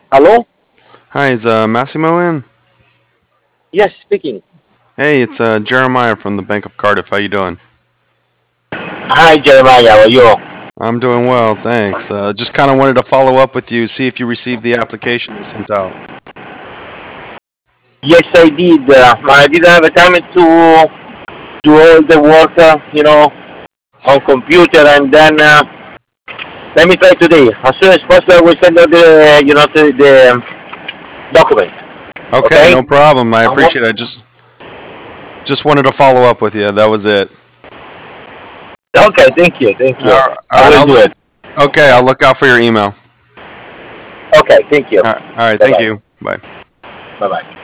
Hello? Hi, is Massimo in? Yes, speaking. Hey, it's Jeremiah from the Bank of Cardiff. How you doing? Hi, Jeremiah. How are you? I'm doing well, thanks. Just kind of wanted to follow up with you, see if you received the application I sent out. Yes, I did. I didn't have a time to do all the work, on computer, and then let me try today. As soon as possible, I will send out the document. Okay, Okay? no problem. I I'm wo- appreciate it. I just wanted to follow up with you. That was it. Okay, thank you, thank you. All I right. will do it. I'll look out for your email. Okay, thank you. All right. Bye Thank bye. you. Bye. Bye bye.